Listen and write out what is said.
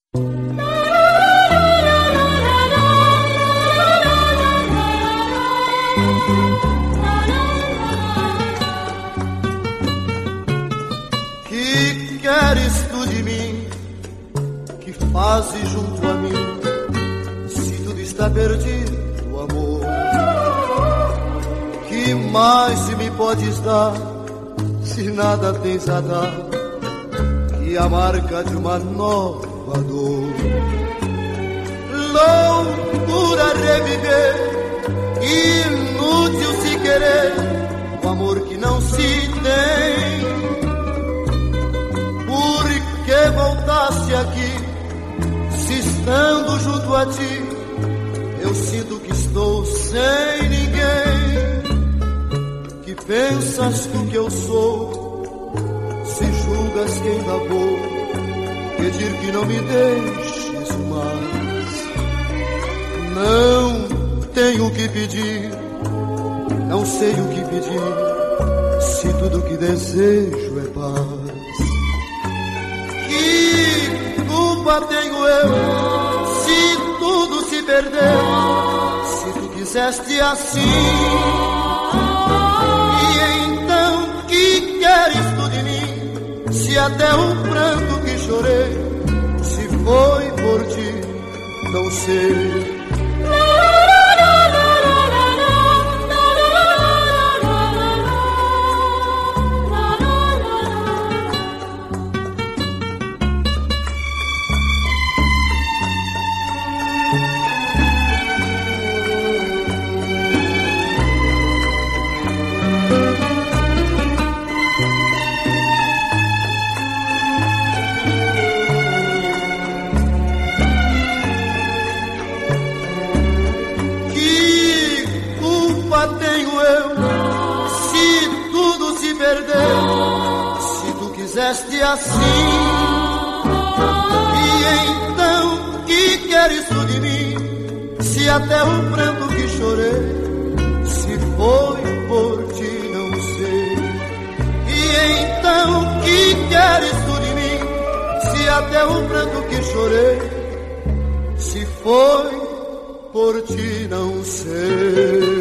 Que queres tu de mim? Que fazes junto a mim? Se tudo está perdido, amor, que mais se me podes dar? Se nada tens a dar, que a marca de uma nova dor. Loucura reviver, inútil se querer o amor que não se tem. Por que voltasse aqui, se estando junto a ti eu sinto que estou sem ninguém? Que pensas tu que eu sou, se julgas que ainda vou pedir que não me deixes mais? Não tenho o que pedir, não sei o que pedir, se tudo que desejo é paz. Que culpa tenho eu, se tudo se perdeu, se tu quiseste assim? E então que queres tu de mim, se até o pranto que chorei, se foi por ti, não sei. Se tu quiseste assim, e então que queres tu de mim, se até o pranto que chorei, se foi por ti, não sei. E então que queres tu de mim, se até o pranto que chorei, se foi por ti, não sei.